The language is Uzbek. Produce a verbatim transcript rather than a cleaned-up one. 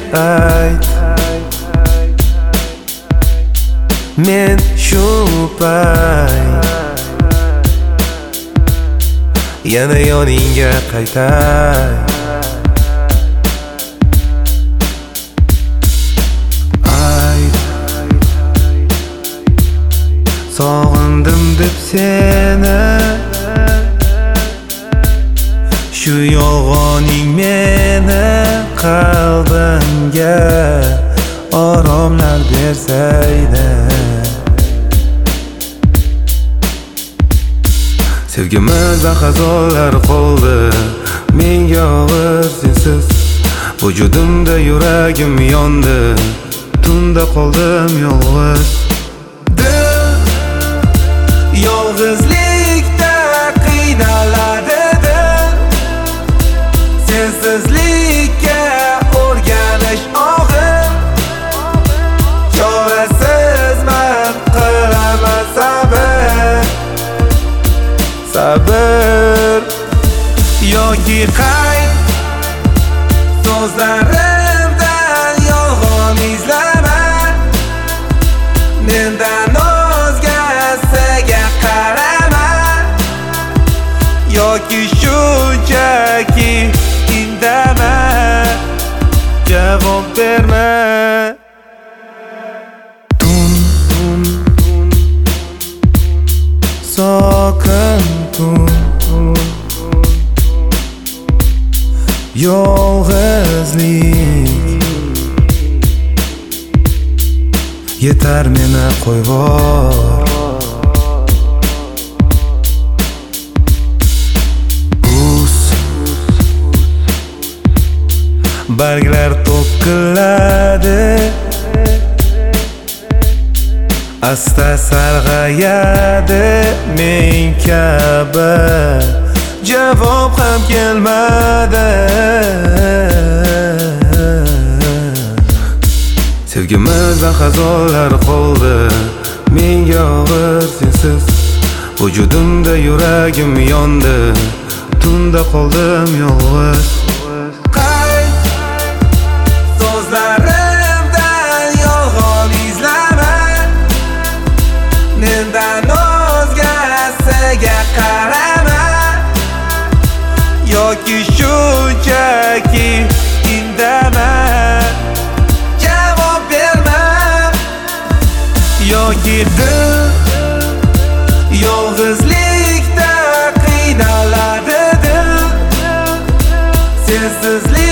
ayt. Men shu payt yana yoningga qaytay. Ayt, sog'indim deb seni, shu yolg'oning meni qalbimga oromlar bersaydi. Sevgimiz xazonlar qoldi menga og'ir sensiz. Vujudimda yuragim yondi, tunda qoldim yolg'iz. Dil yolg'izlikda qiynaladi, dil sensizlikka o'rganish og'ir. Chorasizman, qilaman sabr, sabr yoki qayt. So'zlarimdan yolg'on izlama, mendan o'zgasiga qarama, yoki shunchaki indama, javob berma. Tun, tun, sokin tun, yolg'izlik yetar meni qo'yvor. Uz barglar to'kiladi, asta sarg'ayadi men kabi. Javob ham kelmadi. Sevgimiz xazonlar qoldi menga og'ir sensiz. Vujudimda yuragim yondi, tunda qoldim yolg'iz. Qayt, so'zlarimdan yolg'on izlama, mendan o'zgasiga qarama, yoki shunchaki indama, javob berma. Yoki dil yolg'izlikda qiynaladi, dil sensizlik